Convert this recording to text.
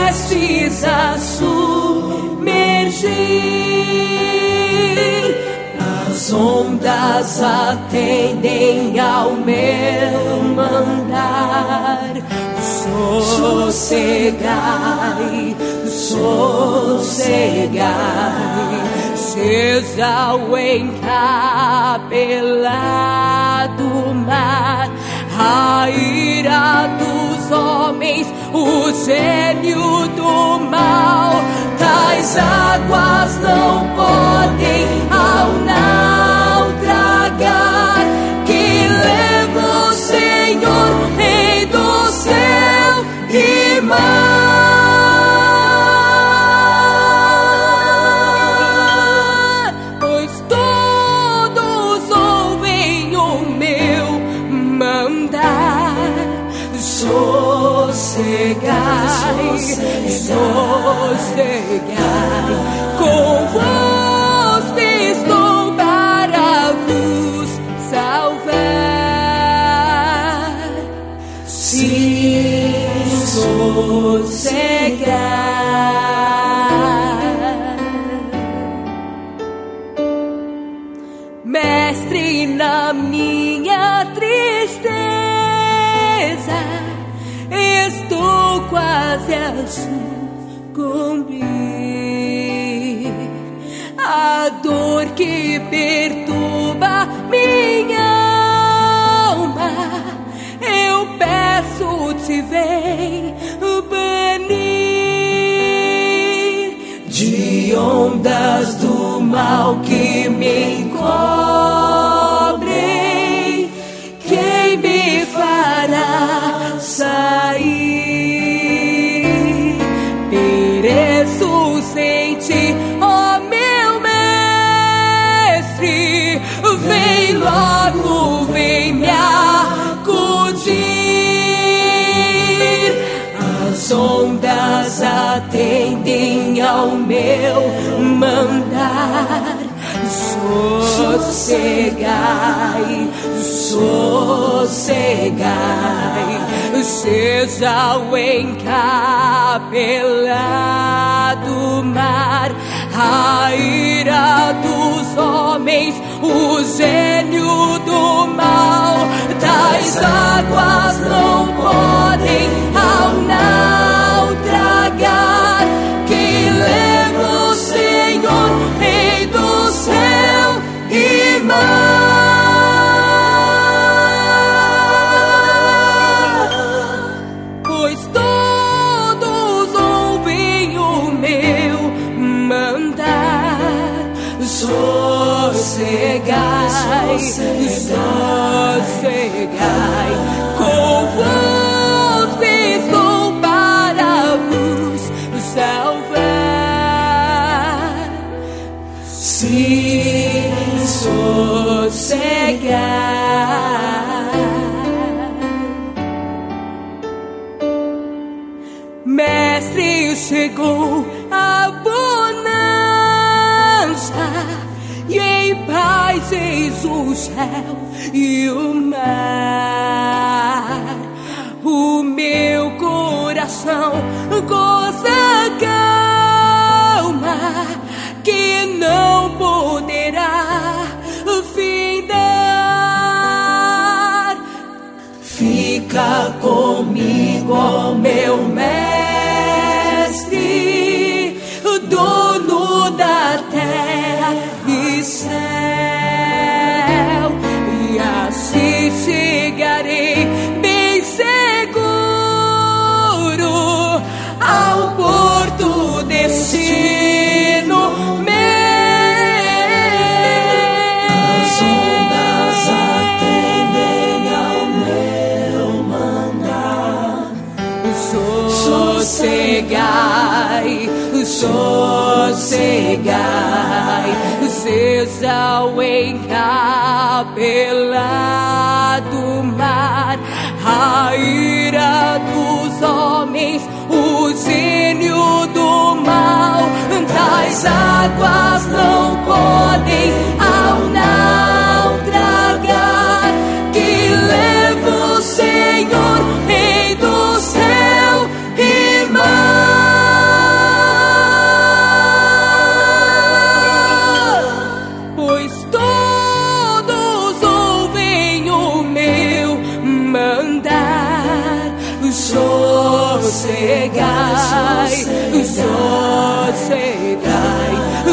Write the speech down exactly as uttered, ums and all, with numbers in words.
prestes a submergir. As ondas atendem ao meu mandar. Sossegai, sossegai, seja o encapelado mar, a ira dos homens, o gênio do mal. Tais águas não podem ao naufragar, que leva o Senhor, Rei do céu e mar. Pois todos ouvem o meu mandar. Sossegai, sossegai, convosco estou para vos salvar. Sim, sossegai. Mestre, na minha tristeza estou quase a sucumbir. A dor que perturba minha alma, eu peço-te, vem banir. De ondas do mal que me encobrem, quem me fará sair? Pereço sem ti, ó meu mestre, vem logo, vem me acudir. As ondas atendem ao meu mandar. Sossegai, sossegai, seja o encapelado mar, a ira dos homens, o gênio do mal. Tais águas não podem ao naufragar, que leva o Senhor, Rei do céu e mar. Pois todos ouvem o meu mandar. Sossegai, sossegai, convosco estou para vos salvar. Sim, sossegai. Mestre, chegou a bonança, e em paz eis o céu e o mar. O meu coração goza calma, que não poderá findar. Fica comigo, ó meu mestre, dono da terra e céu, e assim chegarei bem seguro ao porto destino meu. As ondas atendem ao meu mandar. Sossegai, sossegai, seja o encapelado mar, a ira dos homens, o gênio do mal. Tais águas não podem ao naufragar, que leva o Senhor, Rei do céu e mar. sossegai, sossegai,